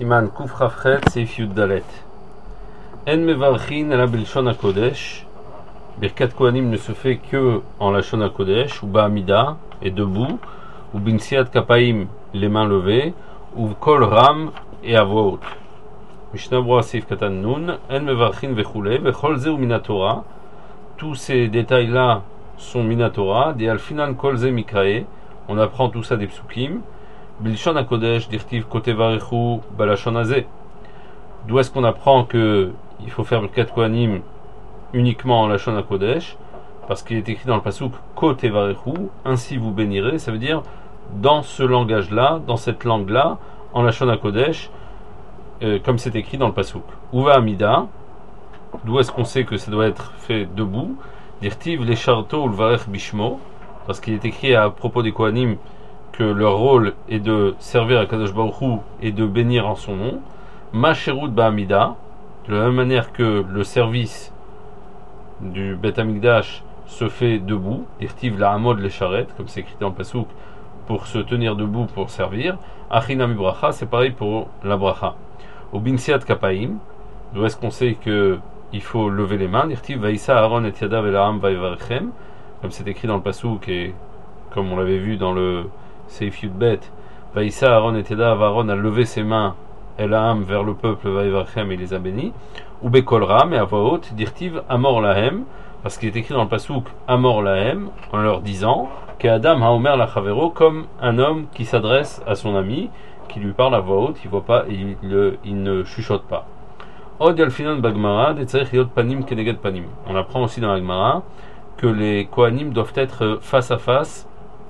Siman Kuf Rafret Seif Yud Dalet. En mevarchin ala belshon hakodesh. Birkat Kohanim ne se fait que en lachon hakodesh, ou ba'amida, et debout, ou binsiat kapaim, les mains levées, ou kol ram, et à voix haute. Mishnah Brura Seif Katan Nun, en mevarchin vechule, vechol ze ou minatora. Tous ces détails-là sont minatora, des alfinan kol ze mikrae. On apprend tout ça des psukim. Bilshon HaKodesh, dirtiv kote varechu balashon hazeh. D'où est-ce qu'on apprend que il faut faire Birkat Kohanim uniquement en lashon HaKodesh? Parce qu'il est écrit dans le pasuk kote varechu, ainsi vous bénirez. Ça veut dire dans ce langage-là, dans cette langue-là, en lashon HaKodesh, comme c'est écrit dans le pasuk. Uva amida. D'où est-ce qu'on sait que ça doit être fait debout? Dirtiv lesharto ulvarech bishmo. Parce qu'il est écrit à propos des Kohanim que leur rôle est de servir à Kadosh Baruch Hu et de bénir en son nom. Ma sherut ba'amida, de la même manière que le service du Bet Hamikdash se fait debout, irtiv la hamod le charet, comme c'est écrit dans le pasuk, pour se tenir debout pour servir. Achinam bracha, c'est pareil pour la bracha. Au binsiat kapaim, d'où est-ce qu'on sait que il faut lever les mains, irtiv vaïsa Aaron et yadav el ha'am vaïvarchem, comme c'est écrit dans le pasuk et comme on l'avait vu dans le Seif Yud Bet, Vaïssa Aaron et Yadav, Aaron a levé ses mains El Ha'am vers le peuple Vaïvarchem et les a bénis. Ou Bekol Ram, et à voix haute, dirtiv Amor Lahem, parce qu'il est écrit dans le pasuk Amor Lahem, en leur disant qu'Adam Haomer Lachavero, comme un homme qui s'adresse à son ami, qui lui parle à voix haute, il voit pas, il ne chuchote pas. Od Yalfinan Bagmara, Detzarech Yot Panim Keneged Panim. On apprend aussi dans la Gemara que les Kohanim doivent être face à face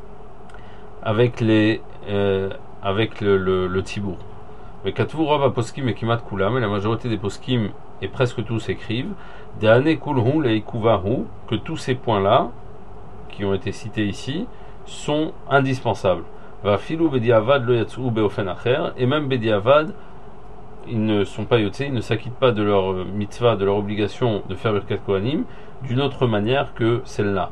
avec le Tzibour. Mais Katvu Rav Poskim et Kimat Kulam, et la majorité des Poskim et presque tous écrivent De'ane Kulhu Leikuvahu, que tous ces points-là qui ont été cités ici sont indispensables. Va Filou Bediavad Lo Yatsu Beofen Acher, et même Bediavad ils ne sont pas yotzé, ils ne s'acquittent pas de leur mitzvah, de leur obligation de faire Birkat Kohanim d'une autre manière que celle-là.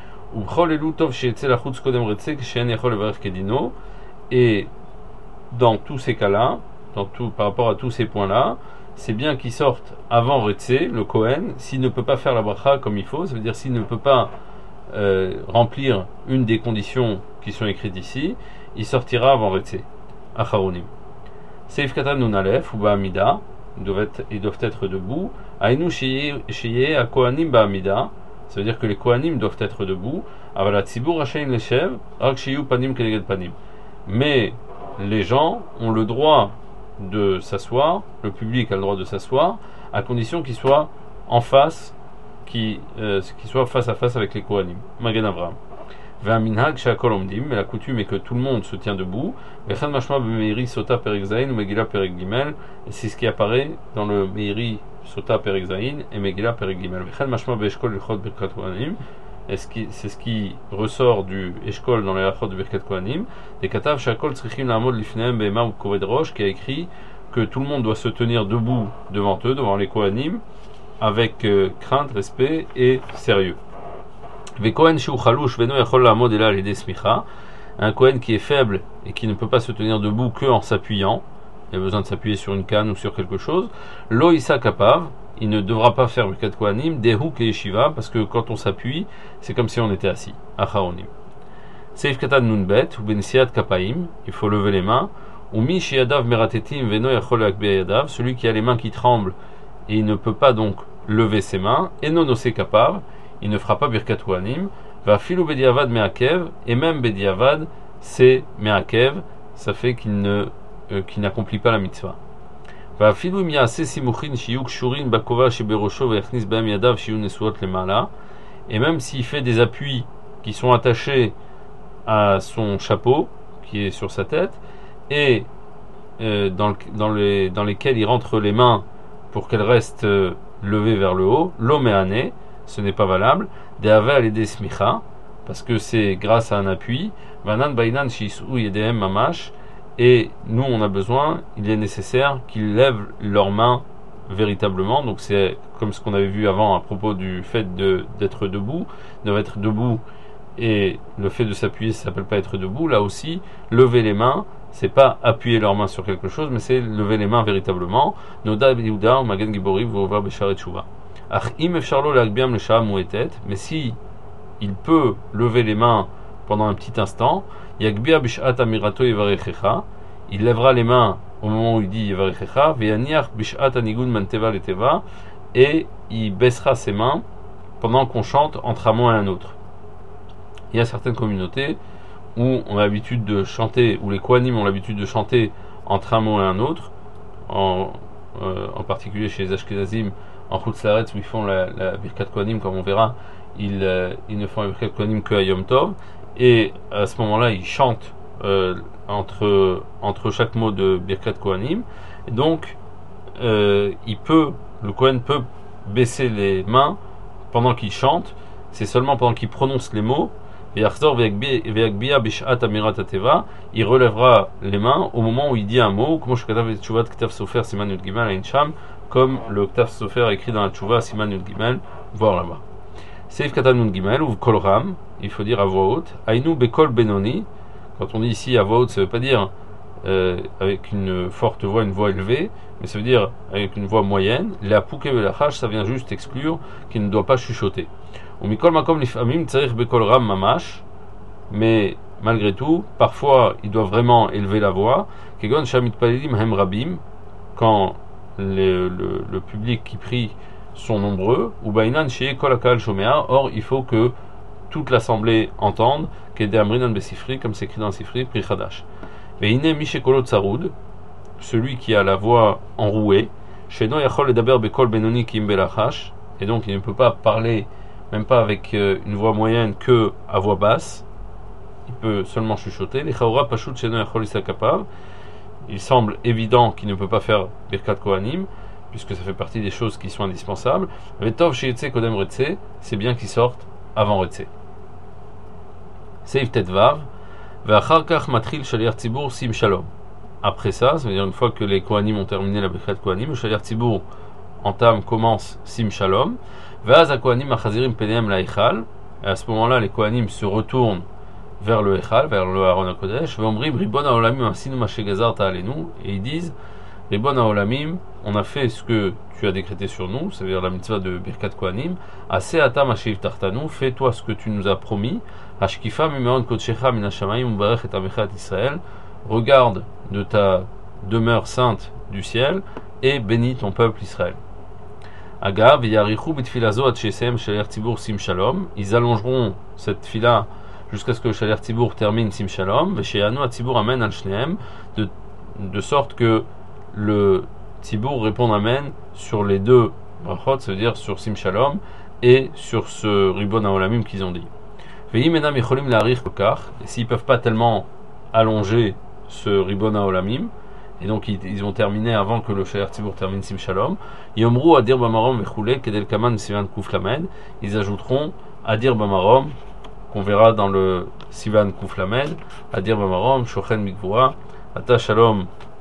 Et dans tous ces cas-là, par rapport à tous ces points-là, c'est bien qu'ils sortent avant Retsé, le Kohen, s'il ne peut pas faire la bracha comme il faut, ça veut dire s'il ne peut pas remplir une des conditions qui sont écrites ici, il sortira avant Retsé. Acharonim. Seif Katan Nun Alef ou Ba'amida, ils doivent être debout. Aïnou Sheye à Kohanim Ba'amida, ça veut dire que les Kohanim doivent être debout. Avalat Tzibur Hashem Leshev, Rak Sheyu Panim Keneged Panim. Mais les gens ont le droit de s'asseoir, le public a le droit de s'asseoir, à condition qu'ils soient en face, qu'ils soient face à face avec les Kohanim. Magen Avraham. Ve'aminhag she'akol omdim, mais la coutume est que tout le monde se tient debout. Vechan mashma b'meiri sota perek zayin ou megillah perek gimel, et c'est ce qui apparaît dans le meiri sota perek zayin et megillah perek gimel. Vechan mashma be'eshkol l'chot birkat kohanim, et c'est ce qui ressort du eshkol dans les lachot de birkat kohanim. Des katav she'akol tzrichim la'amod lifnehem be'ema ou koved rosh, qui a écrit que tout le monde doit se tenir debout devant eux, devant les kohanim, avec crainte, respect et sérieux. Un Kohen qui est faible et qui ne peut pas se tenir debout que en s'appuyant, il a besoin de s'appuyer sur une canne ou sur quelque chose, lo isa kapav, il ne devra pas faire Birkat Kohanim, dehuk et yeshiva, parce que quand on s'appuie, c'est comme si on était assis. Acharonim. Seif katan nunbet, ou bensiat kapaim, il faut lever les mains, ou mi shiadav meratetim veno yachol akbe yadav, celui qui a les mains qui tremblent et il ne peut pas donc lever ses mains, et non ose kapav, il ne fera pas Birkat Kohanim, va filou bediavad me'akev, et même bediavad c'est me'akev, ça fait qu'il n'accomplit pas la mitzvah. Va filou mi'ase simuchin shiyuk shurin bakova sheberosho ve'achnis ba'am yadav shiyu nesuot lemala, et même s'il fait des appuis qui sont attachés à son chapeau qui est sur sa tête et dans lesquels il rentre les mains pour qu'elles restent levées vers le haut, l'oméané, ce n'est pas valable. De'ave alede smicha, parce que c'est grâce à un appui. Vanan bainan shisou yedem mamash, et nous on a besoin, il est nécessaire qu'ils lèvent leurs mains véritablement. Donc c'est comme ce qu'on avait vu avant à propos du fait d'être debout, doivent être debout, et le fait de s'appuyer ça s'appelle pas être debout. Là aussi, lever les mains c'est pas appuyer leurs mains sur quelque chose, mais c'est lever les mains véritablement. Noda Yehuda, Magen Gibori, Vova Beshar et Tshuva. Ach im efsharlo lagbiam le shah mouetet, mais si il peut lever les mains pendant un petit instant, yagbia bishat amirato yevarechecha, il lèvera les mains au moment où il dit yevarechecha, ve'yaniach bishat anigun manteva leteva, et il baissera ses mains pendant qu'on chante entre un mot et un autre. Il y a certaines communautés où on a l'habitude de chanter, où les Kohanim ont l'habitude de chanter entre un mot et un autre, en particulier chez les Ashkenazim, en Chutz Laaretz, où ils font la Birkat Kohanim, comme on verra, ils ne font la Birkat Kohanim que à Yom Tov, et à ce moment-là, ils chantent entre chaque mot de Birkat Kohanim, et donc le Kohen peut baisser les mains pendant qu'il chante, c'est seulement pendant qu'il prononce les mots. Il relèvera les mains au moment où il dit un mot, comme le Ktaf Sofer a écrit dans la Tchouva Siman Yud Gimel, voir là-bas. Seif Katan Nun Gimel, ou Kolram, il faut dire à voix haute. Ainu Bekol Benoni, quand on dit ici à voix haute, ça ne veut pas dire avec une forte voix, une voix élevée, mais ça veut dire avec une voix moyenne. La Pouke Velachach, ça vient juste exclure qu'il ne doit pas chuchoter. Mais malgré tout, parfois il doit vraiment élever la voix. Quand le public qui prie sont nombreux, or il faut que toute l'assemblée entende, comme c'est écrit dans le Sifri, Pri Chadash. Celui qui a la voix enrouée, et donc il ne peut pas parler, même pas avec une voix moyenne, que à voix basse, il peut seulement chuchoter. Il semble évident qu'il ne peut pas faire Birkat Kohanim, puisque ça fait partie des choses qui sont indispensables. C'est bien qu'il sorte avant Retse. Seif Tetvav, Sim Shalom. Après ça, ça veut dire une fois que les Kohanim ont terminé la Birkat Kohanim, le Shaliach Tzibur commence Sim Shalom. Vaz Kohanim Achazirim Penehem la Echal. Et à ce moment-là, les Kohanim se retournent vers le Echal, vers le Aaron HaKodesh. Veomrim Ribon HaOlamim Asinu Mashegazar Ta'alenu. Et ils disent Ribon HaOlamim, on a fait ce que tu as décrété sur nous, c'est-à-dire la mitzvah de Birkat Kohanim. Ase Atam Hashiv Tartanu, fais-toi ce que tu nous as promis. Hashkifa Mimeon Kodshecha Minashamayim Ubarech et Amechat Israël. Regarde de ta demeure sainte du ciel et bénis ton peuple Israël. Agav, Yarichu bitfilazo ad shesem Shaliach Tzibur Sim Shalom. Ils allongeront cette fila jusqu'à ce que le Shaliach Tzibur termine Sim Shalom. Vesheyanu ad Tzibur Amen al Shneem, de sorte que le Tzibur réponde Amen sur les deux brachot, ça veut dire sur Sim Shalom et sur ce Ribon HaOlamim qu'ils ont dit. Ve'im enam yecholim la'arich kokach, et s'ils peuvent pas tellement allonger ce Ribon HaOlamim, et donc ils ont terminé avant que le Shaliach Tzibur termine Sim Shalom. Yomru Adir Bamarom Vechule Kedel Kaman Sivan Kuf Lamed. Ils ajouteront Adir Bamarom, qu'on verra dans le Sivan Kuf Lamed. Adir Bamarom Shochen Mikvura Ata Shalom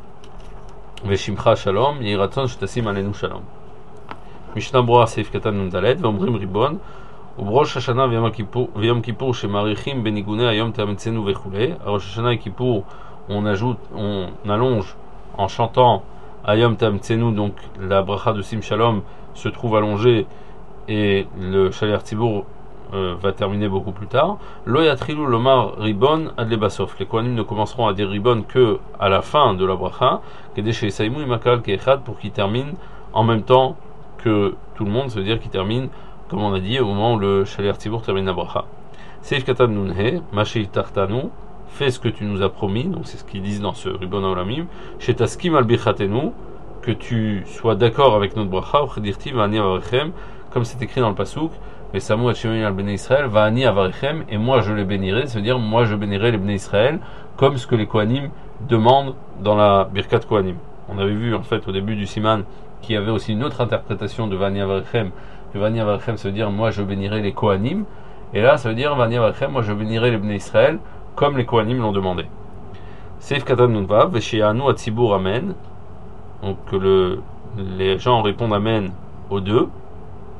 Veshimcha Shalom Yiratzon Shtasim Alenu Shalom. Mishnah Broa Seif Katan Nundalet Vomrim Ribon Ubrosh Hashanah V'Yom Kippur Shemarichim Benigune Ayom Tametzenu Vechule. À Rosh Hashanah et Kippur, on allonge en chantant Ayom Tamtzenu, donc la bracha de Sim Shalom se trouve allongée et le Shaliach Tzibur va terminer beaucoup plus tard. Lo yatrilu lomar ribon ad lebasof. Les Kohanim ne commenceront à dire ribon que à la fin de la bracha, kedeshe saimu imakal keechad, pour qu'ils terminent en même temps que tout le monde, ça veut dire qu'ils terminent, comme on a dit, au moment où le Shaliach Tzibur termine la bracha. Seif katan nunhe, mashei tartanu, fais ce que tu nous as promis, donc c'est ce qu'ils disent dans ce Ribon HaOlamim, Shetaskim al bichatenu, que tu sois d'accord avec notre bracha, Uchedirti va'ani avarechem, comme c'est écrit dans le pasuk, Vesamu Hashemim al bnei Israël, va'ani avarechem, et moi je les bénirai, ça veut dire moi je bénirai les bnei Israël, comme ce que les Kohanim demandent dans la Birkat Kohanim. On avait vu en fait au début du Siman qu'il y avait aussi une autre interprétation de va'ani avarechem, que va'ani avarechem ça veut dire moi je bénirai les Kohanim, et là ça veut dire va'ani avarechem, moi je bénirai les bnei Israël, comme les Kohanim l'ont demandé. Seif Katan Nunvav, Vesheyanu Atzibur Amen. Donc que les gens répondent Amen aux deux.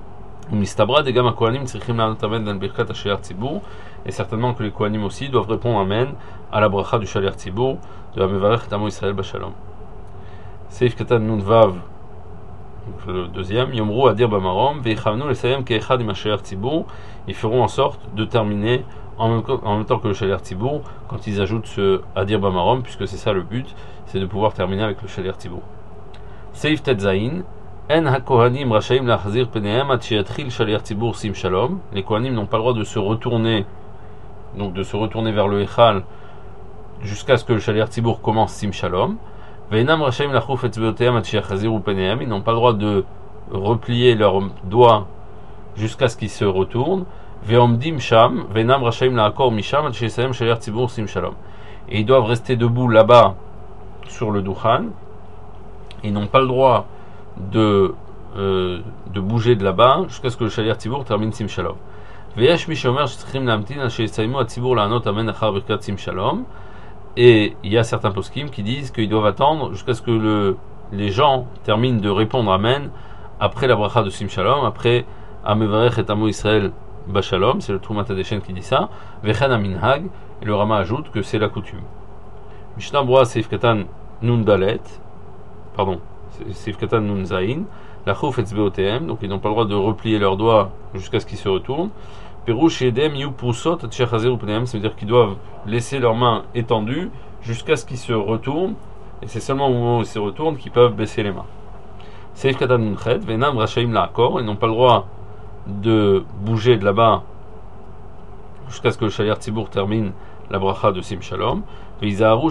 Mistabra des gamma Kohanim tzrichim la'anot amen dans birkat hashaliach tzibur, et certainement que les Kohanim aussi doivent répondre amen à la bracha du shaliach tzibur de Hamevarech et Amo Israël Bashalom. Seif Katan Nun Vav, le deuxième, Yomru Adir Bamarom, Veichavnu Lesayem Keechad im hashaliach tzibur, ils feront en sorte de terminer en même temps que le shaliach tzibur quand ils ajoutent ce Adir Bamarom, puisque c'est ça le but, c'est de pouvoir terminer avec le shaliach tzibur. Seif Tetzain. En hakohanim rachaim lachzir penehem ad sheyatril shaliach tzibur sim shalom. Les kohanim n'ont pas le droit de se retourner, donc de se retourner vers le Echal jusqu'à ce que le shaliach tzibur commence sim shalom. Ve'enam rachaim lachuf etzbeotehem ad sheyachaziru penehem. Ils n'ont pas le droit de replier leurs doigts jusqu'à ce qu'ils se retournent. Ve'omdim sham ve'enam rachaim la'akor misham ad sheyasayem shaliach tzibur sim shalom. Et ils doivent rester debout là-bas sur le Dukhan. Ils n'ont pas le droit de bouger de là-bas jusqu'à ce que le shaliach tzibur termine sim shalom. Ve'yesh mi sheomer shetzrichim lamtin al sheyasaymu hatzibur la'anot amen achar birkat sim shalom. Et il y a certains poskim qui disent qu'ils doivent attendre jusqu'à ce que les gens terminent de répondre amen après la bracha de sim shalom, après Hamevarech et Amo Israël Bashalom. C'est le Trumat Hadeshen qui dit ça. Vechen aminhag, et le Rama ajoute que c'est la coutume. Mishnah Broa Seif Katan Nun Dalet, pardon, Seif Katan Nun Zain, la Chouf Etzbeotehem, donc ils n'ont pas le droit de replier leurs doigts jusqu'à ce qu'ils se retournent. Perouche Edem Yu Pusot Tchechazer Pnehem, ça veut dire qu'ils doivent laisser leurs mains étendues jusqu'à ce qu'ils se retournent, et c'est seulement au moment où ils se retournent qu'ils peuvent baisser les mains. Seif Katan Nun Chet, Venam Rachaim La'akor, ils n'ont pas le droit de bouger de là-bas jusqu'à ce que le shaliach tzibur termine la bracha de sim shalom. Ils doivent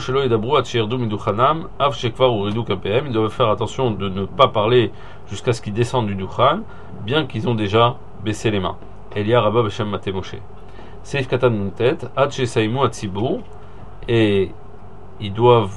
faire attention de ne pas parler jusqu'à ce qu'ils descendent du Dukhan, bien qu'ils ont déjà baissé les mains. Elia Rabba Beshem Mate Moshe. Seif Katan Nuntet, Ad Shesaimu Atzibur, et ils doivent,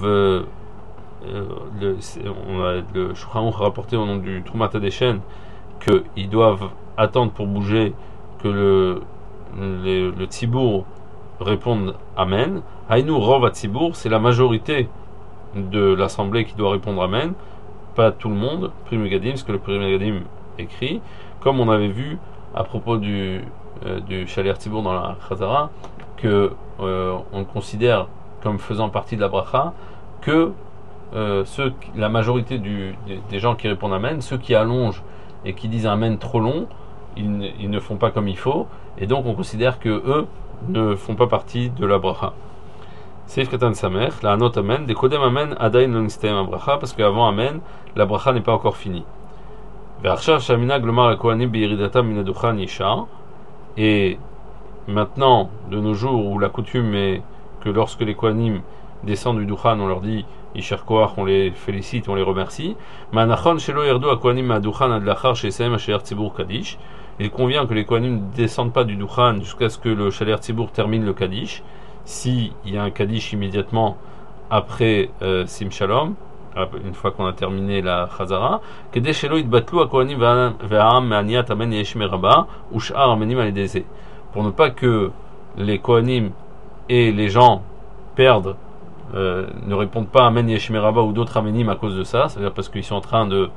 le Shulchan Aruch a rapporté au nom du Trumat Hadeshen qu'ils doivent attendre pour bouger que le Tzibour réponde Amen. Haïnu Rov Atzibour, c'est la majorité de l'assemblée qui doit répondre Amen, pas tout le monde. Pri Megadim, ce que le Pri Megadim écrit, comme on avait vu à propos du shaliach tzibur dans la Chazara, que on considère comme faisant partie de la bracha que la majorité des gens qui répondent Amen, ceux qui allongent et qui disent Amen trop long, ils ne font pas comme il faut, et donc on considère que eux ne font pas partie de la bracha. Seif Katan Samer, la Anot Amen, des Kodem Amen, Adain non Nistem bracha, parce qu'avant Amen, la bracha n'est pas encore finie. Ve'achshav Shamina Glomar la Kohanim Be'iridatam Min Adukhan Yishar, et maintenant, de nos jours, où la coutume est que lorsque les Kohanim descendent du Dukhan, on leur dit Yishar Koach, on les félicite, on les remercie. Ma'anachon Shelo Yerdu HaKohanim Ma'adukhan Adlachar Sheisem HaShaliach Tzibur Kaddish. Il convient que les Kohanim ne descendent pas du Dukhan jusqu'à ce que le shaliach tzibur termine le Kaddish. S'il y a un Kaddish immédiatement après Sim Shalom, une fois qu'on a terminé la Chazara, Kedei shelo yitbatlu hakohanim ve'ha'am me'aniyat amen yesh meraba u'sh'ar amenim alideze. Pour ne pas que les Kohanim et les gens perdent, ne répondent pas amen yesh meraba ou d'autres amenim à cause de ça, c'est-à-dire parce qu'ils sont en train de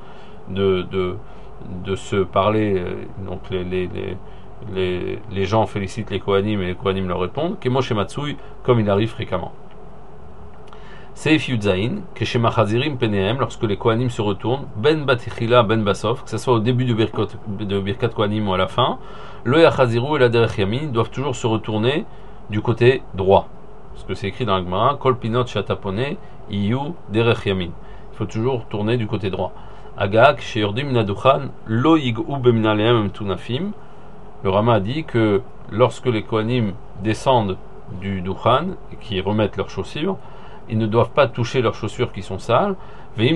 se parler, donc les gens félicitent les Kohanim et les Kohanim leur répondent, Kemoshe Matsui, comme il arrive fréquemment. Seif Yudzain, Keshemachazirim Penehem, lorsque les Kohanim se retournent, Ben Batichila, Ben Basov, que ce soit au début de Birkat Kohanim ou à la fin, le Yachaziru et la Derech Yamin doivent toujours se retourner du côté droit. Parce que c'est écrit dans la Gemara, Kol Pinot Shatapone, Iyu Derech Yamin. Il faut toujours tourner du côté droit. Agak, Sheyordim Minadukhan, Lo Yig'u Beminalehem Tunafim. Le Rama a dit que lorsque les Kohanim descendent du Dukhan et qui remettent leurs chaussures, ils ne doivent pas toucher leurs chaussures qui sont sales. Et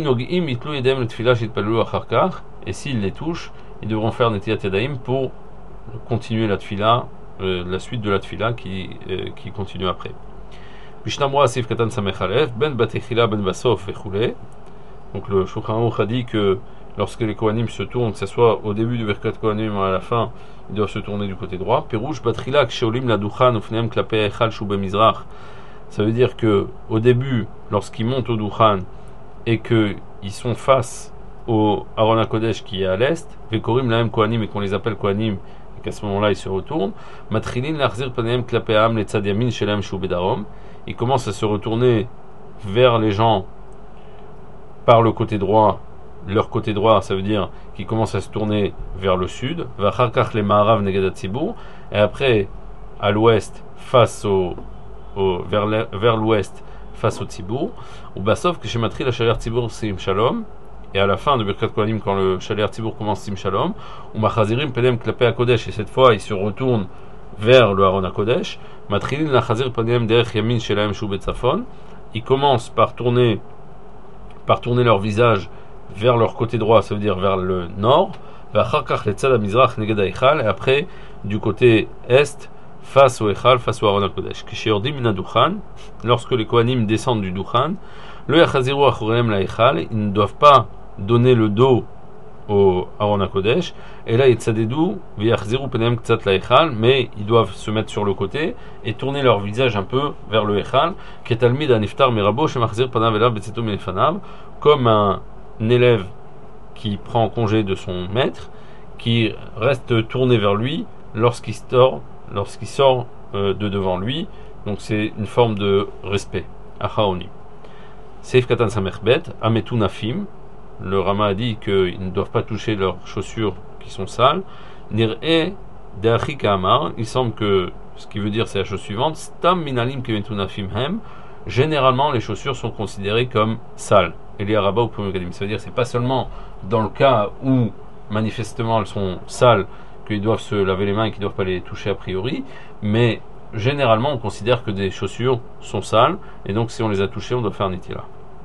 s'ils les touchent, ils devront faire Netiyat Yadayim pour continuer la tfila, la suite de la tfila qui continue après. Mishnah Sif Katan Samechalef, Ben Batechila, Ben Basof, Echule. Donc le Shulchan Aruch a dit que lorsque les Kohanim se tournent, que ce soit au début du Birkat Kohanim ou à la fin, ils doivent se tourner du côté droit. Perouche Batrila, Ksheolim la Duchan, Ufneem Klape Echal Shube Mizrach. Ça veut dire que au début, lorsqu'ils montent au Dukhan et qu'ils sont face au Aron HaKodesh qui est à l'est, Vekorim Lahem Kohanim, et qu'on les appelle Kohanim, et qu'à ce moment-là ils se retournent, Matrilin Lachzir Panehem Klapeam le Tzad Yamin Shelem Shu Bedarom, ils commencent à se retourner vers les gens par le côté droit. Leur côté droit, ça veut dire qu'ils commencent à se tourner vers le sud, Vacharkach le Ma'arav Neged Hatzibur, et après à l'ouest face vers l'ouest face au Tzibour, ou Basov que chez Matri la Shaler Tzibour Sim Shalom, et à la fin de Birkat Kohanim quand le Shaler Tzibour commence Sim Shalom, ou Machazirim Pedem Klapé HaKodesh, et cette fois ils se retournent vers le Aron HaKodesh, Matrilin la Chazir Pedem Derech Yamin Shelahem Shu Betzafon, ils commencent par tourner leur visage vers leur côté droit, ça veut dire vers le nord, et après du côté est, face au Echal, face au Aron HaKodesh. Lorsque les Kohanim descendent du Duchan, ils ne doivent pas donner le dos au Aron HaKodesh, et là mais ils doivent se mettre sur le côté et tourner leur visage un peu vers le Echal, comme un élève qui prend congé de son maître, qui reste tourné vers lui lorsqu'il sort de devant lui. Donc c'est une forme de respect. Achaoni. Seif Katan Samerbet, Ametu Nafim. Le Rama a dit qu'ils ne doivent pas toucher leurs chaussures qui sont sales. Nir'e Deachi Kamar. Il semble que ce qui veut dire c'est la chose suivante. Stam Minalim Kemetu Nafim Hem. Généralement, les chaussures sont considérées comme sales. Et les Arabas ou Pumegadim. Ça veut dire que c'est pas seulement dans le cas où manifestement elles sont sales qu'ils doivent se laver les mains et qu'ils ne doivent pas les toucher a priori, mais généralement on considère que des chaussures sont sales et donc si on les a touchées on doit faire nitila.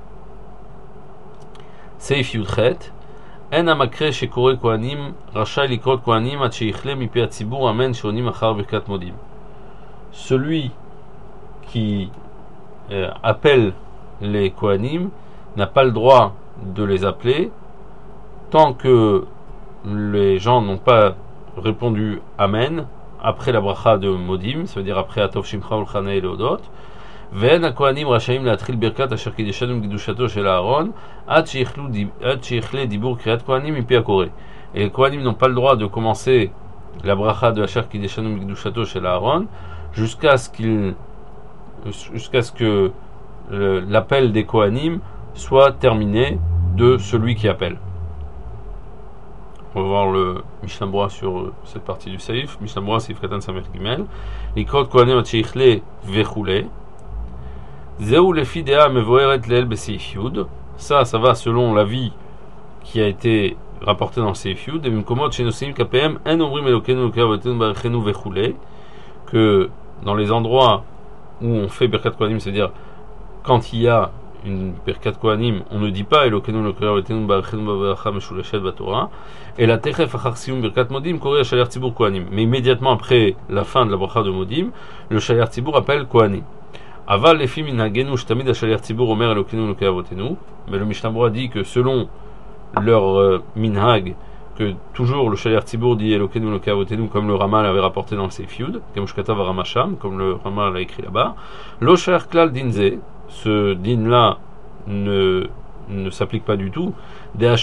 Seif Yudchet En amakre shekore kohanim rachai likrot kohanim at sheichle mipi hatzibur amen shonim achar birkat modim. Celui qui appelle les kohanim n'a pas le droit de les appeler tant que les gens n'ont pas répondu Amen après la bracha de Modim, ça veut dire après Atov Shimcha Ulchana et Leodot. Ve'en haKohanim rashayim la'atril birkat asher kideshanu b'kedushato shel Aaron ad sheyichle dibur kriyat Kohanim mipi hakore. Et les Kohanim n'ont pas le droit de commencer la bracha de asher kideshanu b'kedushato shel Aaron jusqu'à ce que l'appel des Kohanim soit terminé de celui qui appelle. On va voir le Mishnah Berurah sur cette partie du Seif. Mishnah Berurah, Seif Katan Samer Gimel. Likrot Kohanim Atcheichle Vechule. Zeu lefi dea mevoeret leel beseif Yud. Ça va selon l'avis qui a été rapporté dans le Seif Yud. Et Mimkomot Shenosim KPM En Omrim Elokenu Elokenu Barachenu Vechule. Que dans les endroits où on fait Birkat Kohanim, c'est-à-dire quand il y a une Birkat Kohanim, on ne dit pas Elokenu Elokenu Barachenu Baracha Meshulashet Batorah. Et la Techef Achar Siyum Birkat Modim Koré Shaler Tzibur Kohanim. Mais immédiatement après la fin de la bracha de Modim, le Shaler Tzibur appelle Kohanim. Aval lefi minhagenu shtamid Shaler Tzibur Omer Elokenu Elokei Avotenu. Mais le Mishnah Berurah dit que selon leur minhag, que toujours le Shaler Tzibur dit Elokenu Elokei Avotenu, comme le Rama l'avait rapporté dans le Seif Yud, Kemushkatav Ramasham, comme le Rama l'a écrit là-bas. Lo Shaler Klal Dinze, ce din là ne s'applique pas du tout. Parce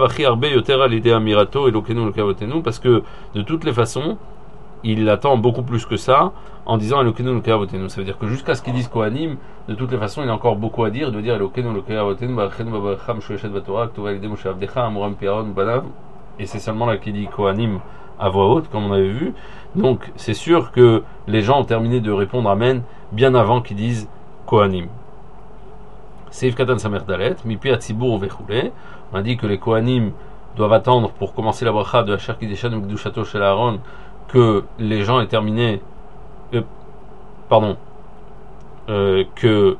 que de toutes les façons il attend beaucoup plus que ça en disant Elokenu Elokei Avotenu. Ça veut dire que jusqu'à ce qu'ils disent Kohanim, de toutes les façons il a encore beaucoup à dire. Il doit dire Elokenu Elokei Avotenu Barachenu Baracha Meshulashet Batorah K'tova Yidei Moshe Avdecha Amuram Pi'aron Banav. Et c'est seulement là qu'il dit Kohanim à voix haute comme on avait vu. Donc c'est sûr que les gens ont terminé de répondre Amen bien avant qu'ils disent Kohanim. Seif Katan Samer Dalet, Mipi Hatzibur Vechule. On a dit que les Kohanim doivent attendre pour commencer la bracha de Asher Kideshanu B'kedushato shel Aaron que les gens aient terminé. Que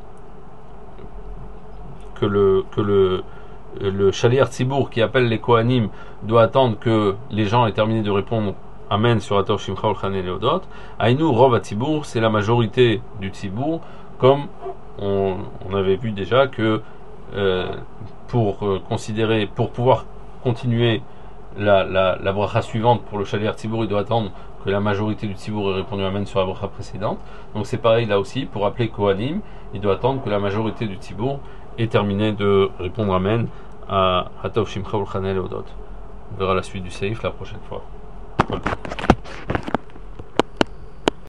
le Shaler Tzibur qui appelle les Kohanim doit attendre que les gens aient terminé de répondre Amen sur Atov Shimcha Ulchan et Leodot. Aïnou Rov Hatzibur, c'est la majorité du Tzibur, comme on avait vu déjà que pour pouvoir continuer la bracha suivante pour le Shaler Tzibur, il doit attendre que la majorité du Tzibur ait répondu Amen sur la bracha précédente. Donc c'est pareil là aussi, pour appeler Kohanim, il doit attendre que la majorité du Tzibur ait terminé de répondre Amen à Hatov Shimcha Ulchanel Odot. On verra la suite du Seif la prochaine fois. Voilà.